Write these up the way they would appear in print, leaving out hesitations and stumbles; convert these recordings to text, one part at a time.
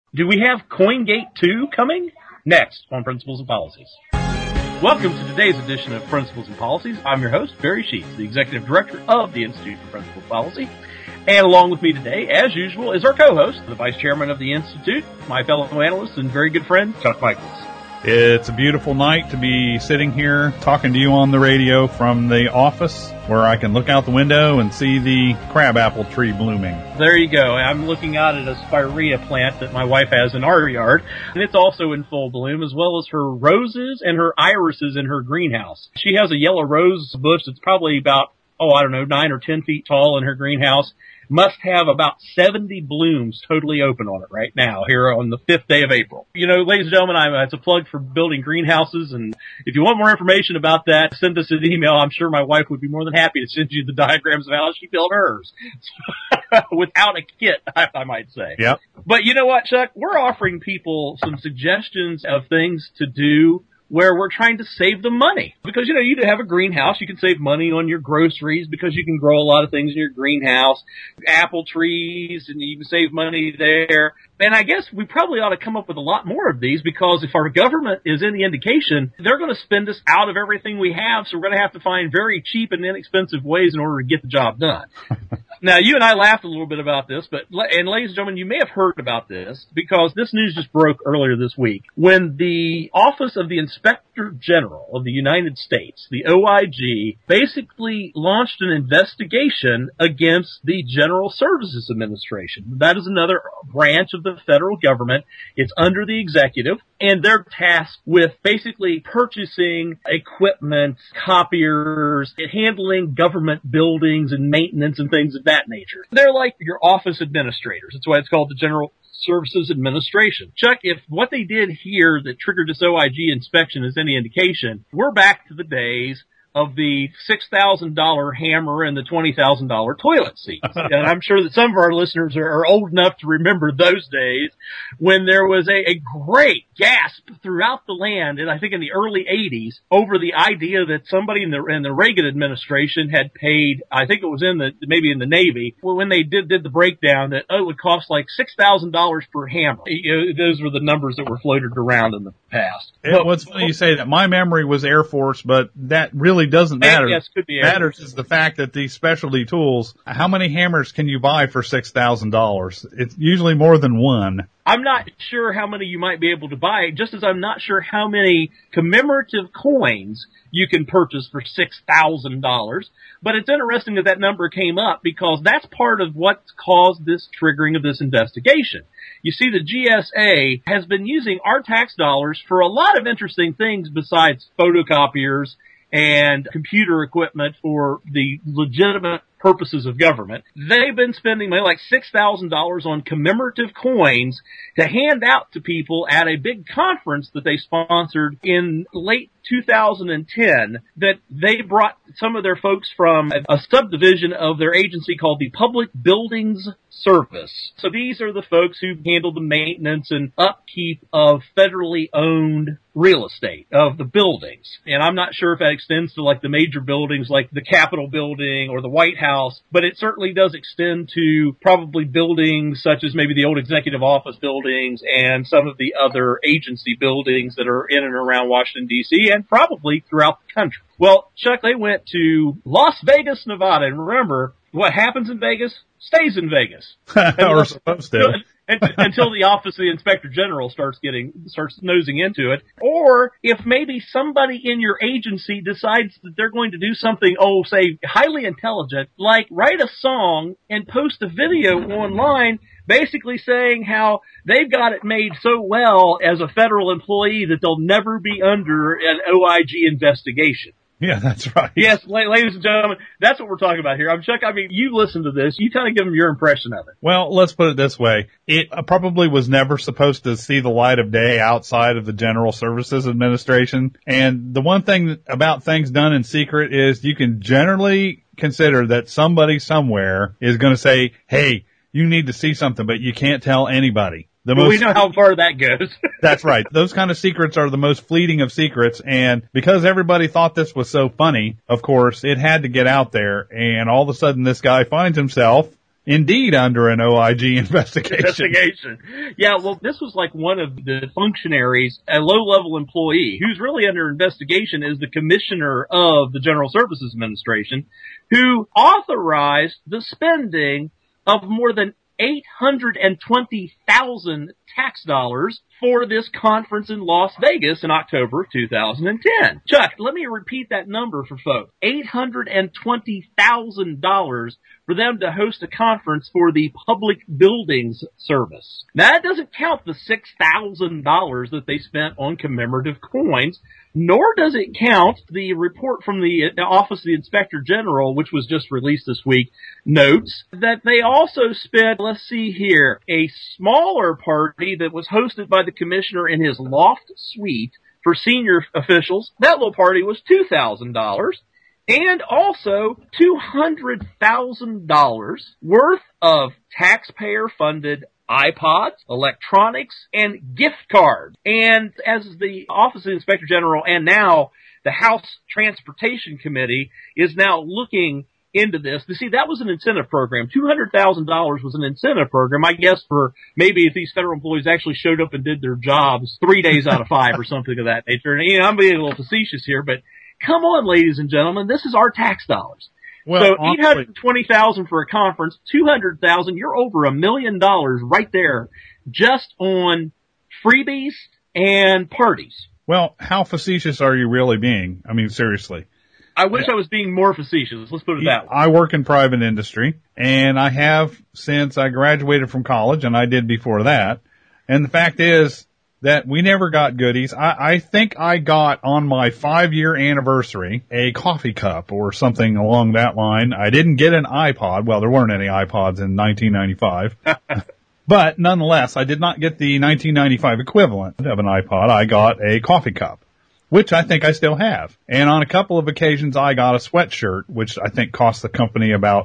Do we have CoinGate 2 coming? Next on Principles and Policies. Welcome to today's edition of Principles and Policies. I'm your host, Barry Sheets, the Executive Director of the Institute for Principles Policy. And along with me today, as usual, is our co-host, the Vice Chairman of the Institute, my fellow analyst and very good friend, Chuck Michaels. It's a beautiful night to be sitting here talking to you on the radio from the office where I can look out the window and see the crabapple tree blooming. There you go. I'm looking out at a spirea plant that my wife has in our yard, and it's also in full bloom, as well as her roses and her irises in her greenhouse. She has a yellow rose bush that's probably about, 9 or 10 feet tall in her greenhouse. Must have about 70 blooms totally open on it right now here on the 5th day of April. You know, ladies and gentlemen, it's a plug for building greenhouses, and if you want more information about that, send us an email. I'm sure my wife would be more than happy to send you the diagrams of how she built hers. Without a kit, I might say. Yep. But you know what, Chuck? We're offering people some suggestions of things to do where we're trying to save them money. Because, you have a greenhouse, you can save money on your groceries because you can grow a lot of things in your greenhouse, apple trees, and you can save money there. And I guess we probably ought to come up with a lot more of these, because if our government is any indication, they're going to spend us out of everything we have, so we're going to have to find very cheap and inexpensive ways in order to get the job done. Now, you and I laughed a little bit about this, and ladies and gentlemen, you may have heard about this because this news just broke earlier this week. When the Office of the Inspector General of the United States, the OIG, basically launched an investigation against the General Services Administration. That is another branch of the federal government. It's under the executive, and they're tasked with basically purchasing equipment, copiers, handling government buildings and maintenance and things of that nature. They're like your office administrators. That's why it's called the General Services Administration. Chuck, if what they did here that triggered this OIG inspection is any indication, we're back to the days of the $6,000 hammer and the $20,000 toilet seat. And I'm sure that some of our listeners are old enough to remember those days when there was a great gasp throughout the land, and I think in the early 80s, over the idea that somebody in the Reagan administration had paid, I think it was maybe in the Navy, when they did the breakdown, that it would cost like $6,000 per hammer. Those were the numbers that were floated around in the past. What's funny you say that. My memory was Air Force, but that really doesn't matter. Yes, could be. Matters is the fact that these specialty tools, how many hammers can you buy for $6,000? It's usually more than one. I'm not sure how many you might be able to buy, just as I'm not sure how many commemorative coins you can purchase for $6,000. But it's interesting that number came up because that's part of what's caused this triggering of this investigation. You see, the GSA has been using our tax dollars for a lot of interesting things besides photocopiers and computer equipment for the legitimate purposes of government. They've been spending money like $6,000 on commemorative coins to hand out to people at a big conference that they sponsored in late 2010, that they brought some of their folks from a subdivision of their agency called the Public Buildings Service. So these are the folks who handle the maintenance and upkeep of federally owned real estate of the buildings. And I'm not sure if that extends to like the major buildings like the Capitol building or the White House, but it certainly does extend to probably buildings such as maybe the old executive office buildings and some of the other agency buildings that are in and around Washington, D.C., and probably throughout the country. Well, Chuck, they went to Las Vegas, Nevada, and remember, what happens in Vegas stays in Vegas. Or supposed to. Until the Office of the Inspector General starts nosing into it. Or if maybe somebody in your agency decides that they're going to do something, say, highly intelligent, like write a song and post a video online basically saying how they've got it made so well as a federal employee that they'll never be under an OIG investigation. Yeah, that's right. Yes, ladies and gentlemen, that's what we're talking about here. Chuck, you listen to this. You kind of give them your impression of it. Well, let's put it this way. It probably was never supposed to see the light of day outside of the General Services Administration. And the one thing about things done in secret is you can generally consider that somebody somewhere is going to say, hey, you need to see something, but you can't tell anybody. We know how far that goes. That's right. Those kind of secrets are the most fleeting of secrets. And because everybody thought this was so funny, of course, it had to get out there. And all of a sudden, this guy finds himself indeed under an OIG investigation. Yeah, well, this was like one of the functionaries, a low-level employee, who's really under investigation is the commissioner of the General Services Administration, who authorized the spending of more than 820,000 tax dollars for this conference in Las Vegas in October of 2010. Chuck, let me repeat that number for folks. $820,000 for them to host a conference for the Public Buildings Service. Now, that doesn't count the $6,000 that they spent on commemorative coins, nor does it count the report from the Office of the Inspector General, which was just released this week, notes that they also spent, let's see here, a smaller party that was hosted by the commissioner in his loft suite for senior officials. That little party was $2,000. And also $200,000 worth of taxpayer-funded iPods, electronics, and gift cards. And as the Office of the Inspector General and now the House Transportation Committee is now looking into this. You see, that was an incentive program. $200,000 was an incentive program, I guess, for maybe if these federal employees actually showed up and did their jobs 3 days out of 5 or something of that nature. And, I'm being a little facetious here, but come on, ladies and gentlemen, this is our tax dollars. Well, so $820,000 for a conference, $200,000, you're over $1 million right there just on freebies and parties. Well, how facetious are you really being? I mean, seriously. I wish I was being more facetious. Let's put it that way. I work in private industry, and I have since I graduated from college, and I did before that. And the fact is that we never got goodies. I think I got on my 5-year anniversary a coffee cup or something along that line. I didn't get an iPod. Well, there weren't any iPods in 1995. But nonetheless, I did not get the 1995 equivalent of an iPod. I got a coffee cup, which I think I still have. And on a couple of occasions, I got a sweatshirt, which I think cost the company about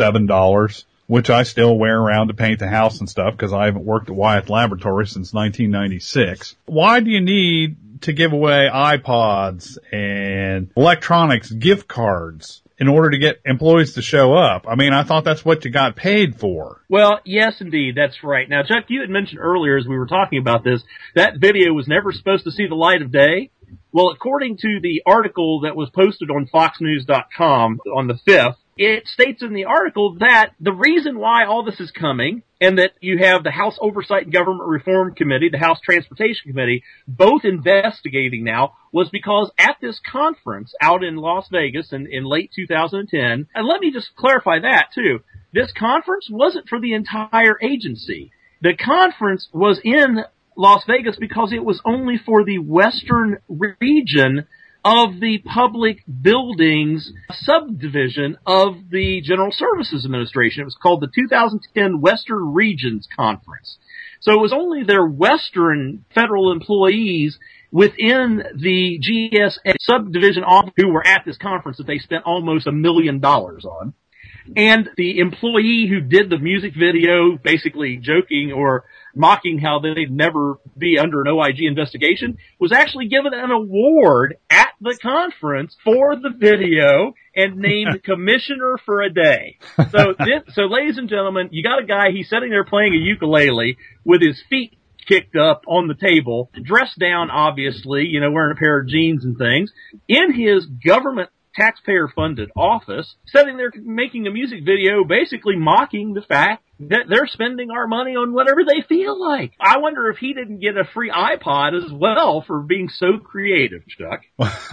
$7, which I still wear around to paint the house and stuff because I haven't worked at Wyeth Laboratory since 1996. Why do you need to give away iPods and electronics gift cards in order to get employees to show up? I mean, I thought that's what you got paid for. Well, yes, indeed. That's right. Now, Chuck, you had mentioned earlier as we were talking about this, that video was never supposed to see the light of day. Well, according to the article that was posted on FoxNews.com on the 5th, it states in the article that the reason why all this is coming and that you have the House Oversight and Government Reform Committee, the House Transportation Committee, both investigating now was because at this conference out in Las Vegas in late 2010, and let me just clarify that too, this conference wasn't for the entire agency. The conference was in Las Vegas because it was only for the western region of the Public Buildings subdivision of the General Services Administration. It was called the 2010 Western Regions Conference. So it was only their western federal employees within the GSA subdivision who were at this conference that they spent almost $1 million on. And the employee who did the music video, basically joking or mocking how they'd never be under an OIG investigation, was actually given an award at the conference for the video and named Commissioner for a Day. So ladies and gentlemen, you got a guy, he's sitting there playing a ukulele with his feet kicked up on the table, dressed down, obviously, wearing a pair of jeans and things, in his government taxpayer-funded office, sitting there making a music video basically mocking the fact that they're spending our money on whatever they feel like. I wonder if he didn't get a free iPod as well for being so creative, Chuck.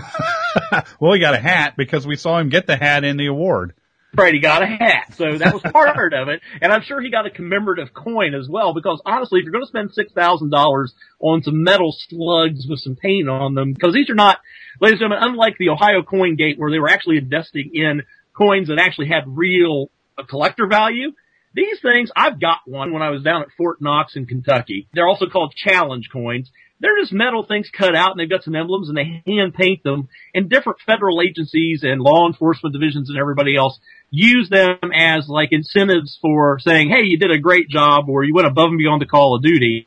Well, he got a hat because we saw him get the hat in the award. Right, he got a hat, so that was part of it. And I'm sure he got a commemorative coin as well, because honestly, if you're going to spend $6,000 on some metal slugs with some paint on them, because these are not, ladies and gentlemen, unlike the Ohio Coin Gate where they were actually investing in coins that actually had real collector value, these things, I've got one when I was down at Fort Knox in Kentucky. They're also called challenge coins. They're just metal things cut out, and they've got some emblems, and they hand paint them. And different federal agencies and law enforcement divisions and everybody else use them as like incentives for saying, hey, you did a great job, or you went above and beyond the call of duty.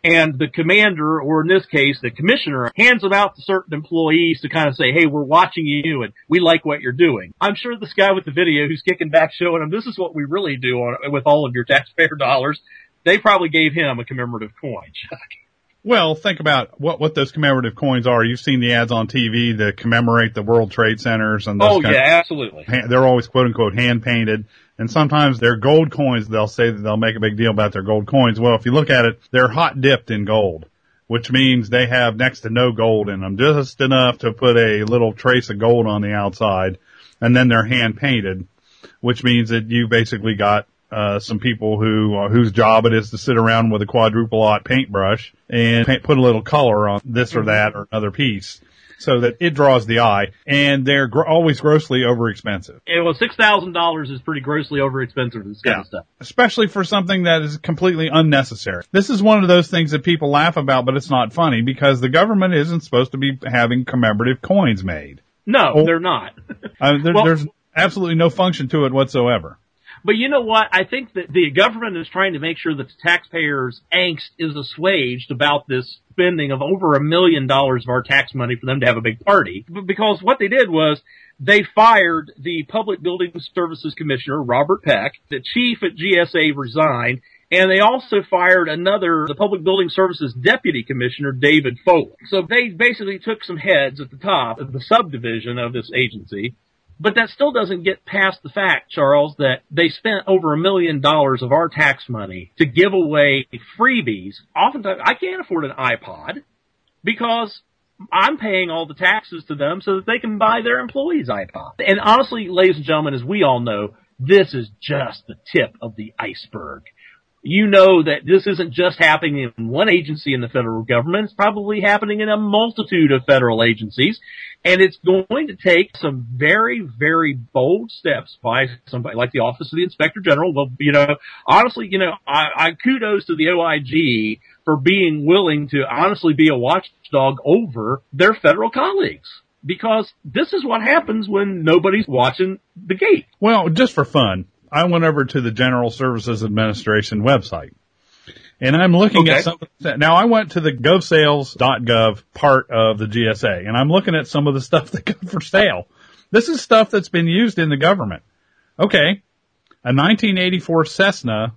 and the commander, or in this case, the commissioner, hands them out to certain employees to kind of say, hey, we're watching you and we like what you're doing. I'm sure this guy with the video who's kicking back showing them this is what we really do with all of your taxpayer dollars, they probably gave him a commemorative coin, Chuck. Well, think about what those commemorative coins are. You've seen the ads on TV that commemorate the World Trade Centers and those absolutely. They're always quote unquote hand painted, and sometimes they're gold coins. They'll say that they'll make a big deal about their gold coins. Well, if you look at it, they're hot dipped in gold, which means they have next to no gold in them, just enough to put a little trace of gold on the outside, and then they're hand painted, which means that you basically got some people whose job it is to sit around with a quadruple-aught paintbrush and put a little color on this or that or another piece so that it draws the eye, and they're always grossly overexpensive. Well, $6,000 is pretty grossly overexpensive for this kind of stuff. Especially for something that is completely unnecessary. This is one of those things that people laugh about, but it's not funny because the government isn't supposed to be having commemorative coins made. No, they're not. There's absolutely no function to it whatsoever. But you know what? I think that the government is trying to make sure that the taxpayers' angst is assuaged about this spending of over $1 million of our tax money for them to have a big party. Because what they did was they fired the Public Building Services Commissioner, Robert Peck. The chief at GSA resigned. And they also fired the Public Building Services Deputy Commissioner, David Foley. So they basically took some heads at the top of the subdivision of this agency. But that still doesn't get past the fact, Charles, that they spent over $1 million of our tax money to give away freebies. Oftentimes, I can't afford an iPod because I'm paying all the taxes to them so that they can buy their employees' iPod. And honestly, ladies and gentlemen, as we all know, this is just the tip of the iceberg. You know that this isn't just happening in one agency in the federal government. It's probably happening in a multitude of federal agencies. And it's going to take some very, very bold steps by somebody like the Office of the Inspector General. Well, honestly, I kudos to the OIG for being willing to honestly be a watchdog over their federal colleagues. Because this is what happens when nobody's watching the gate. Well, just for fun, I went over to the General Services Administration website. And I'm looking at some. Now, I went to the govsales.gov part of the GSA, and I'm looking at some of the stuff that got for sale. This is stuff that's been used in the government. Okay, a 1984 Cessna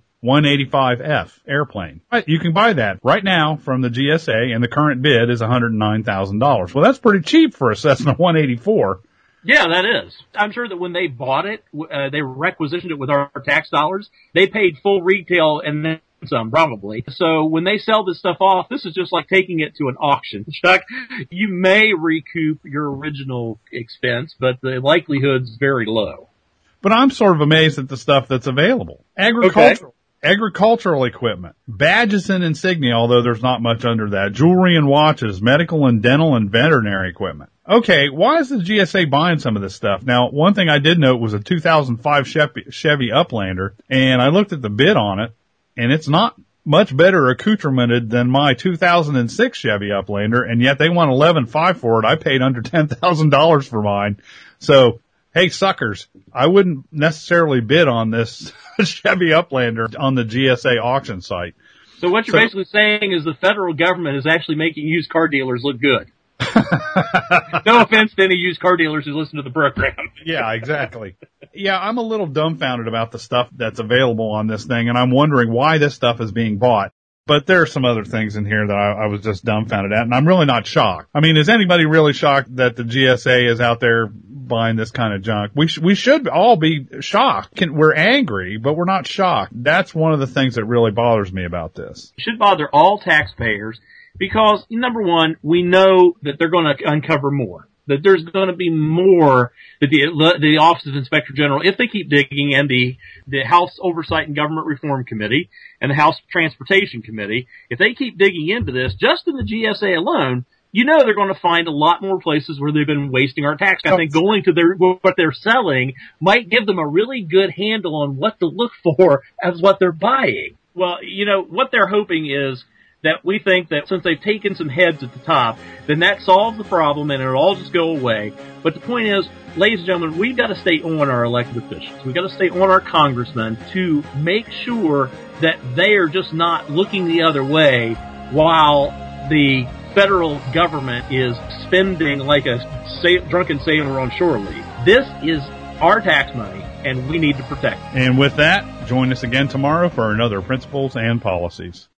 185F airplane. You can buy that right now from the GSA, and the current bid is $109,000. Well, that's pretty cheap for a Cessna 184. Yeah, that is. I'm sure that when they bought it, they requisitioned it with our tax dollars. They paid full retail and then some, probably. So when they sell this stuff off, this is just like taking it to an auction. Chuck, you may recoup your original expense, but the likelihood's very low. But I'm sort of amazed at the stuff that's available. Agricultural equipment, badges and insignia, although there's not much under that, jewelry and watches, medical and dental and veterinary equipment. Okay, why is the GSA buying some of this stuff? Now, one thing I did note was a 2005 Chevy Uplander, and I looked at the bid on it, and it's not much better accoutramented than my 2006 Chevy Uplander, and yet they want $11,500 for it. I paid under $10,000 for mine. So, hey, suckers, I wouldn't necessarily bid on this Chevy Uplander on the GSA auction site. So what you're basically saying is the federal government is actually making used car dealers look good. No offense to any used car dealers who listen to the program. Yeah, exactly. Yeah, I'm a little dumbfounded about the stuff that's available on this thing, and I'm wondering why this stuff is being bought. But there are some other things in here that I was just dumbfounded at, and I'm really not shocked. I mean, is anybody really shocked that the GSA is out there buying this kind of junk? We should all be shocked. We're angry, but we're not shocked. That's one of the things that really bothers me about this. It should bother all taxpayers because, number one, we know that they're going to uncover more. That there's going to be more that the Office of Inspector General, if they keep digging, and the House Oversight and Government Reform Committee and the House Transportation Committee, if they keep digging into this, just in the GSA alone, you know they're going to find a lot more places where they've been wasting our tax. I think going to what they're selling might give them a really good handle on what to look for as what they're buying. Well, what they're hoping is that we think that since they've taken some heads at the top, then that solves the problem and it'll all just go away. But the point is, ladies and gentlemen, we've got to stay on our elected officials. We've got to stay on our congressmen to make sure that they are just not looking the other way while the federal government is spending like a drunken sailor on shore leave. This is our tax money, and we need to protect it. And with that, join us again tomorrow for another Principles and Policies.